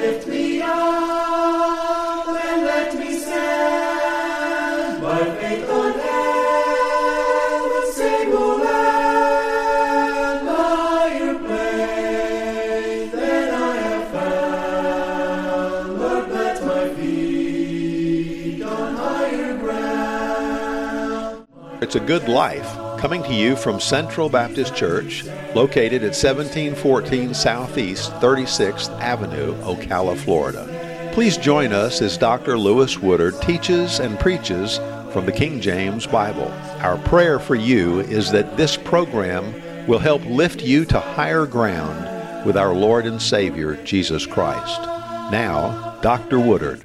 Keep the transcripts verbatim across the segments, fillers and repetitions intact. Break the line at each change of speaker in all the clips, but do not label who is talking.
lift me up and let me stand by faith on heaven's stable land. Higher place than I have found, Lord, plant my feet on higher ground.
It's a Good Life, coming to you from Central Baptist Church, located at seventeen fourteen Southeast thirty-sixth Avenue, Ocala, Florida. Please join us as Doctor Lewis Woodard teaches and preaches from the King James Bible. Our prayer for you is that this program will help lift you to higher ground with our Lord and Savior, Jesus Christ. Now, Doctor Woodard.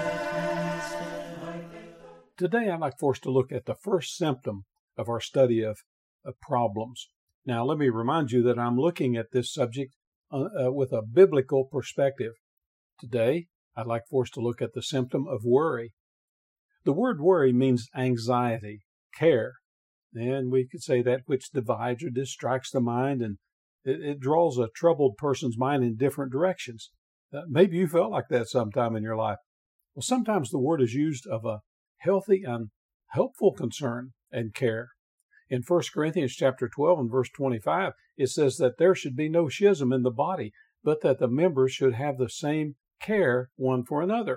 Today, I'd like for us to look at the first symptom of our study of, of problems. Now, let me remind you that I'm looking at this subject uh, uh, with a biblical perspective. Today, I'd like for us to look at the symptom of worry. The word worry means anxiety, care, and we could say that which divides or distracts the mind, and it, it draws a troubled person's mind in different directions. Uh, maybe you felt like that sometime in your life. Well, sometimes the word is used of a healthy and helpful concern and care. In First Corinthians chapter twelve and verse twenty-five, it says that there should be no schism in the body, but that the members should have the same care one for another.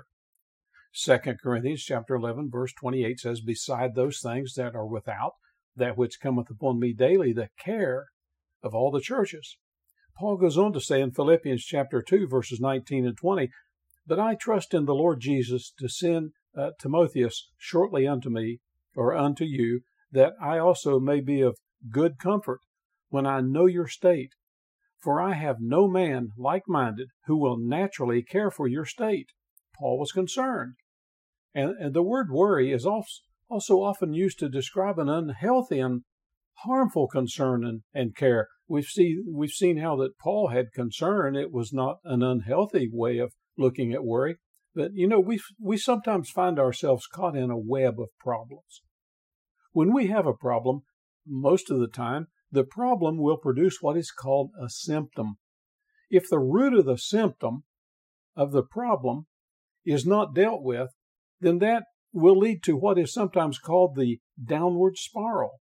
Second Corinthians chapter eleven verse twenty-eight says, beside those things that are without, that which cometh upon me daily, the care of all the churches. Paul goes on to say in Philippians chapter two verses nineteen and twenty, but I trust in the Lord Jesus to send uh, Timotheus shortly unto me, or unto you, that I also may be of good comfort when I know your state. For I have no man like-minded who will naturally care for your state. Paul was concerned. And, and the word worry is also often used to describe an unhealthy and harmful concern and, and care. We've, see, we've seen how that Paul had concern. It was not an unhealthy way of looking at worry. But, you know, we we sometimes find ourselves caught in a web of problems. When we have a problem, most of the time, the problem will produce what is called a symptom. If the root of the symptom of the problem is not dealt with, then that will lead to what is sometimes called the downward spiral.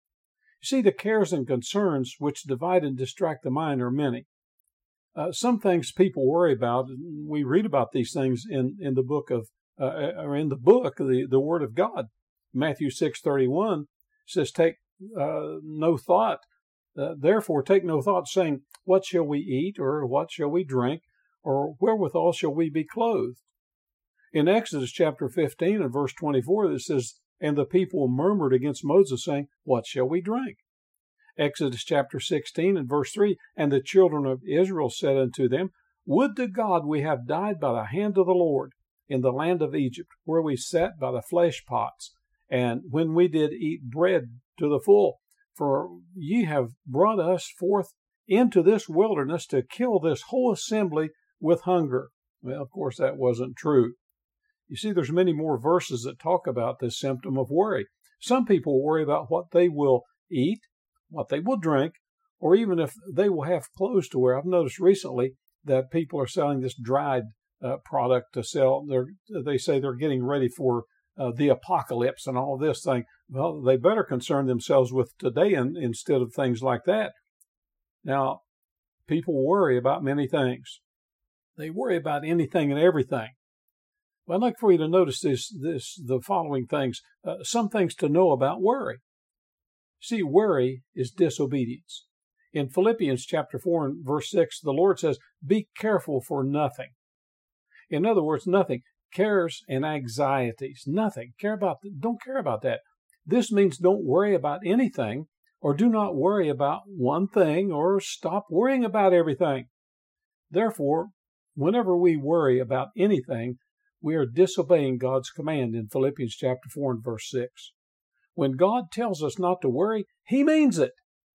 You see, the cares and concerns which divide and distract the mind are many. Uh, some things people worry about, we read about these things in, in the book of, uh, or in the book, the, the Word of God. Matthew six thirty-one says, take uh, no thought, uh, therefore take no thought, saying, what shall we eat, or what shall we drink, or wherewithal shall we be clothed? In Exodus chapter fifteen and verse twenty-four, it says, and the people murmured against Moses, saying, what shall we drink? Exodus chapter sixteen and verse three, and the children of Israel said unto them, would to God we have died by the hand of the Lord in the land of Egypt, where we sat by the flesh pots, and when we did eat bread to the full, for ye have brought us forth into this wilderness to kill this whole assembly with hunger. Well, of course, that wasn't true. You see, there's many more verses that talk about this symptom of worry. Some people worry about what they will eat, what they will drink, or even if they will have clothes to wear. I've noticed recently that people are selling this dried uh, product to sell. They're, they say they're getting ready for Uh, the apocalypse and all this thing. Well, they better concern themselves with today in, instead of things like that. Now, people worry about many things. They worry about anything and everything. Well, I'd like for you to notice this, this, the following things, uh, some things to know about worry. See, worry is disobedience. In Philippians chapter four and verse six, the Lord says, be careful for nothing. In other words, nothing. Cares and anxieties, nothing. Care about, don't care about that. This means don't worry about anything, or do not worry about one thing, or stop worrying about everything. Therefore, whenever we worry about anything, we are disobeying God's command in Philippians chapter four and verse six. When God tells us not to worry, He means it.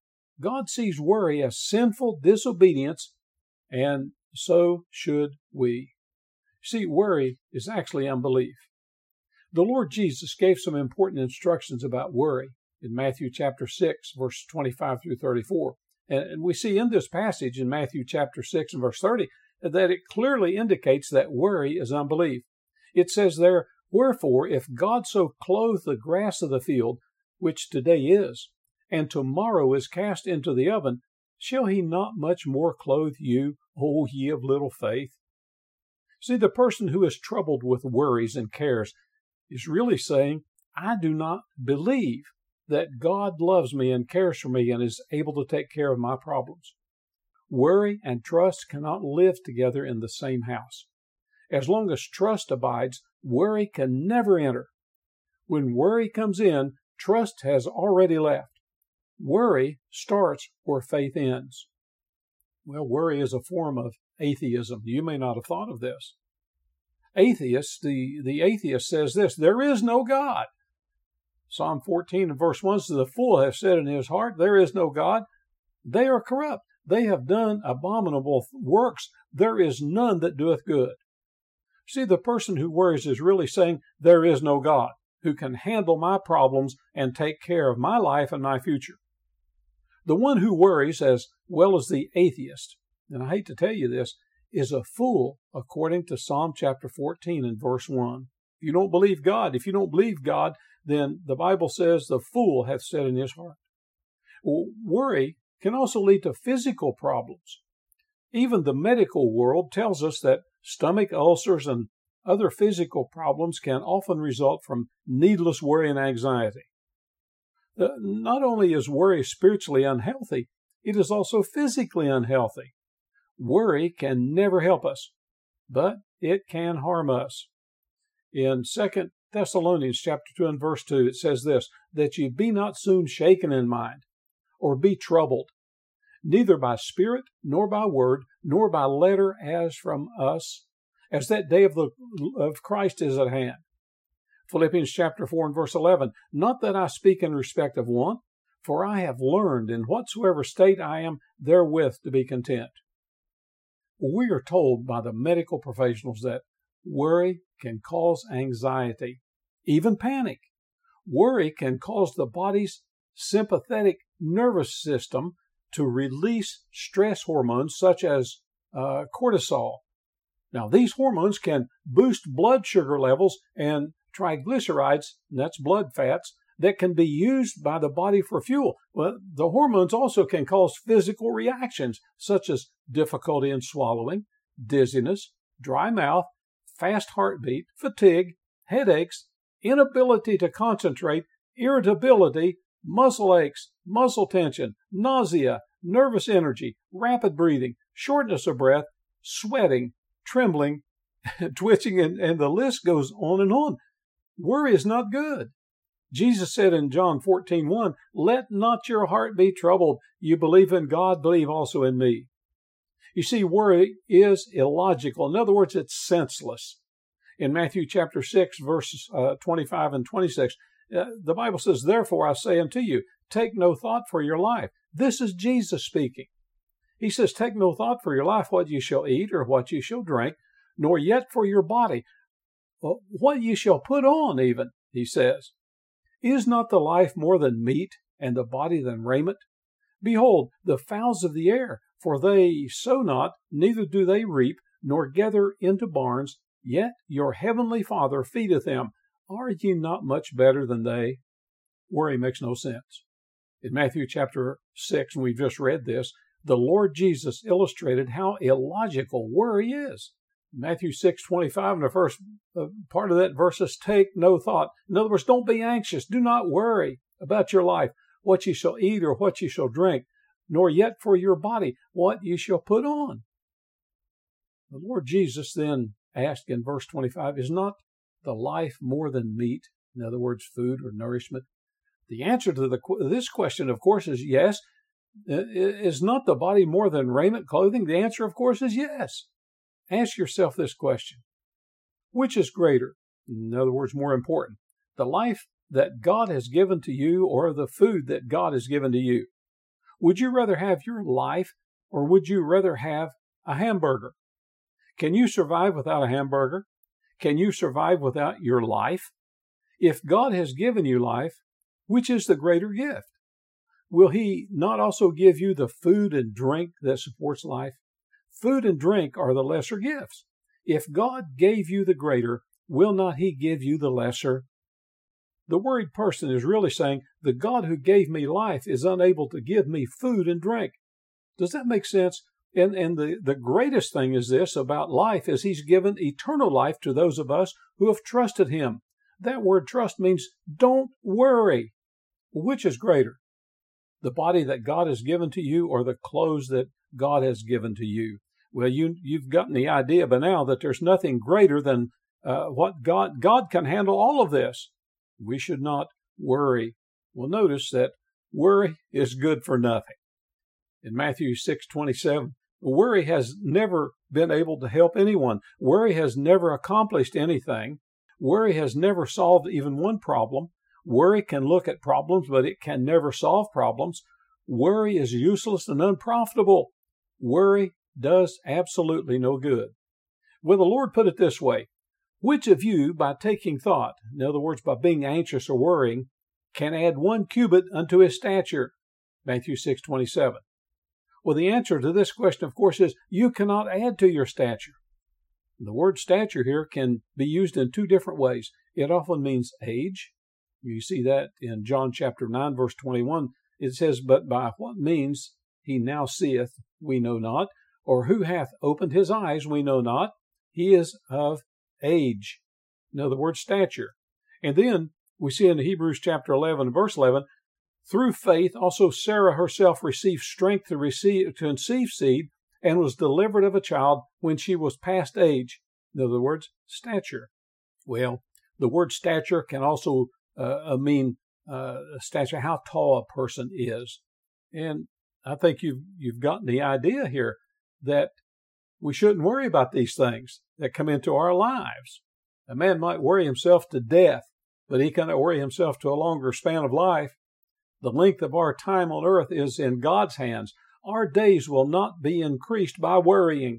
God sees worry as sinful disobedience, and so should we. See, worry is actually unbelief. The Lord Jesus gave some important instructions about worry in Matthew chapter six, verses twenty-five through thirty-four. And we see in this passage in Matthew chapter six and verse thirty that it clearly indicates that worry is unbelief. It says there, "Wherefore, if God so clothe the grass of the field, which today is, and tomorrow is cast into the oven, shall he not much more clothe you, O ye of little faith?" See, the person who is troubled with worries and cares is really saying, I do not believe that God loves me and cares for me and is able to take care of my problems. Worry and trust cannot live together in the same house. As long as trust abides, worry can never enter. When worry comes in, trust has already left. Worry starts where faith ends. Well, worry is a form of atheism. You may not have thought of this. Atheists, the, the atheist says this, there is no God. Psalm fourteen and verse one says, the fool hath said in his heart, there is no God. They are corrupt. They have done abominable works. There is none that doeth good. See, the person who worries is really saying, there is no God who can handle my problems and take care of my life and my future. The one who worries, as well as the atheist, and I hate to tell you this, is a fool according to Psalm chapter fourteen and verse one. If you don't believe God, if you don't believe God, then the Bible says the fool hath said in his heart. Well, worry can also lead to physical problems. Even the medical world tells us that stomach ulcers and other physical problems can often result from needless worry and anxiety. Uh, not only is worry spiritually unhealthy, it is also physically unhealthy. Worry can never help us, but it can harm us. In Second Thessalonians chapter two and verse two, it says this, that ye be not soon shaken in mind, or be troubled, neither by spirit, nor by word, nor by letter as from us, as that day of the of Christ is at hand. Philippians chapter four and verse eleven, not that I speak in respect of want, for I have learned in whatsoever state I am therewith to be content. We are told by the medical professionals that worry can cause anxiety, even panic. Worry can cause the body's sympathetic nervous system to release stress hormones such as uh, cortisol. Now, these hormones can boost blood sugar levels and triglycerides, and that's blood fats, that can be used by the body for fuel. Well, the hormones also can cause physical reactions such as difficulty in swallowing, dizziness, dry mouth, fast heartbeat, fatigue, headaches, inability to concentrate, irritability, muscle aches, muscle tension, nausea, nervous energy, rapid breathing, shortness of breath, sweating, trembling, twitching, and, and the list goes on and on. Worry is not good. Jesus said in John fourteen one, let not your heart be troubled. You believe in God, believe also in me. You see, worry is illogical. In other words, it's senseless. In Matthew chapter six, verses uh, twenty-five and twenty-six, uh, the Bible says, therefore I say unto you, take no thought for your life. This is Jesus speaking. He says, take no thought for your life, what you shall eat or what you shall drink, nor yet for your body, well, what you shall put on even, he says. Is not the life more than meat, and the body than raiment? Behold, the fowls of the air, for they sow not, neither do they reap, nor gather into barns, yet your heavenly Father feedeth them. Are ye not much better than they? Worry makes no sense. In Matthew chapter six, and we've just read this, the Lord Jesus illustrated how illogical worry is. Matthew six twenty-five, and the first uh, part of that verse is, take no thought. In other words, don't be anxious. Do not worry about your life, what you shall eat or what you shall drink, nor yet for your body, what you shall put on. The Lord Jesus then asked in verse twenty-five, is not the life more than meat? In other words, food or nourishment? The answer to the, this question, of course, is yes. Is not the body more than raiment, clothing? The answer, of course, is yes. Ask yourself this question. Which is greater? In other words, more important, the life that God has given to you or the food that God has given to you? Would you rather have your life or would you rather have a hamburger? Can you survive without a hamburger? Can you survive without your life? If God has given you life, which is the greater gift? Will He not also give you the food and drink that supports life? Food and drink are the lesser gifts. If God gave you the greater, will not He give you the lesser? The worried person is really saying, the God who gave me life is unable to give me food and drink. Does that make sense? And, and the, the greatest thing is this about life is He's given eternal life to those of us who have trusted Him. That word trust means don't worry. Which is greater? The body that God has given to you or the clothes that God has given to you? Well, you, you've gotten the idea by now that there's nothing greater than uh, what God, God can handle all of this. We should not worry. Well, notice that worry is good for nothing. In Matthew six twenty-seven, worry has never been able to help anyone. Worry has never accomplished anything. Worry has never solved even one problem. Worry can look at problems, but it can never solve problems. Worry is useless and unprofitable. Worry does absolutely no good. Well, the Lord put it this way. Which of you, by taking thought, in other words, by being anxious or worrying, can add one cubit unto his stature? Matthew six twenty-seven. Well, the answer to this question, of course, is you cannot add to your stature. The word stature here can be used in two different ways. It often means age. You see that in John chapter nine, verse twenty-one. It says, but by what means he now seeth, we know not, or who hath opened his eyes, we know not. He is of age. In other words, stature. And then we see in Hebrews chapter eleven, verse eleven, through faith also Sarah herself received strength to receive to conceive seed, and was delivered of a child when she was past age. In other words, stature. Well, the word stature can also uh, mean uh, stature, how tall a person is. And I think you've, you've gotten the idea here that we shouldn't worry about these things that come into our lives. A man might worry himself to death, but he cannot worry himself to a longer span of life. The length of our time on earth is in God's hands. Our days will not be increased by worrying.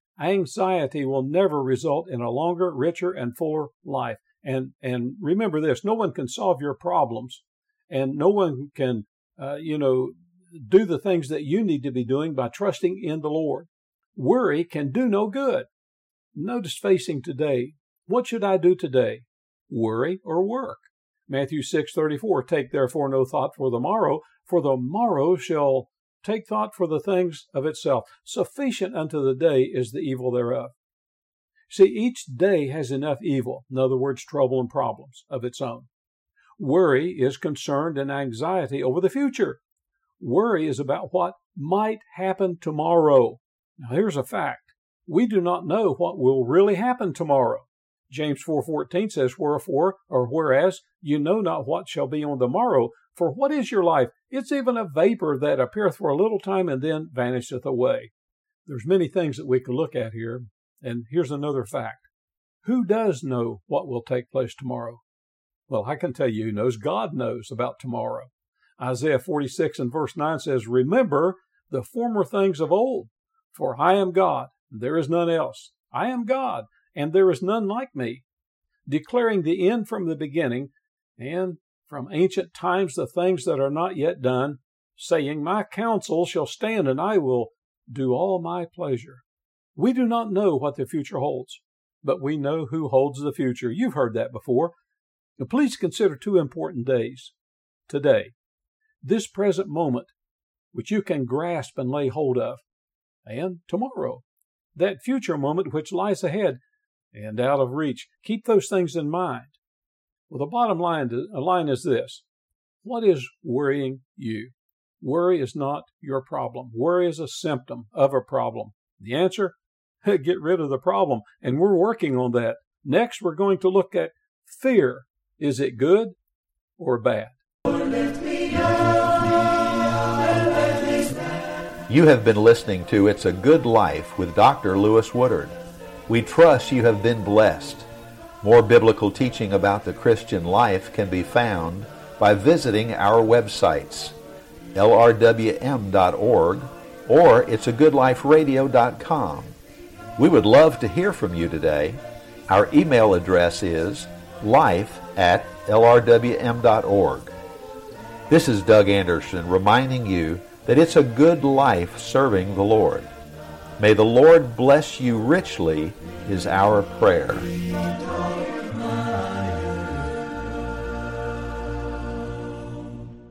Anxiety will never result in a longer, richer, and fuller life. And and remember this, no one can solve your problems, and no one can, uh, you know, do the things that you need to be doing by trusting in the Lord. Worry can do no good. Notice facing today. What should I do today? Worry or work? Matthew six thirty-four, take therefore no thought for the morrow, for the morrow shall take thought for the things of itself. Sufficient unto the day is the evil thereof. See, each day has enough evil, in other words, trouble and problems of its own. Worry is concerned and anxiety over the future. Worry is about what might happen tomorrow. Now, here's a fact. We do not know what will really happen tomorrow. James four fourteen says, wherefore, or whereas, you know not what shall be on the morrow. For what is your life? It's even a vapor that appeareth for a little time and then vanisheth away. There's many things that we could look at here. And here's another fact. Who does know what will take place tomorrow? Well, I can tell you who knows. God knows about tomorrow. Isaiah forty-six and verse nine says, remember the former things of old, for I am God, and there is none else. I am God, and there is none like me, declaring the end from the beginning, and from ancient times the things that are not yet done, saying, my counsel shall stand, and I will do all my pleasure. We do not know what the future holds, but we know who holds the future. You've heard that before. Now, please consider two important days. Today, this present moment, which you can grasp and lay hold of, and tomorrow, that future moment which lies ahead and out of reach. Keep those things in mind. Well, the bottom line, line is this. What is worrying you? Worry is not your problem. Worry is a symptom of a problem. The answer? Get rid of the problem, and we're working on that. Next, we're going to look at fear. Is it good or bad?
You have been listening to It's a Good Life with Doctor Lewis Woodard. We trust you have been blessed. More biblical teaching about the Christian life can be found by visiting our websites, L R W M dot org or it's a good life radio dot com. We would love to hear from you today. Our email address is life at L R W M dot org. This is Doug Anderson reminding you that it's a good life serving the Lord. May the Lord bless you richly is our prayer.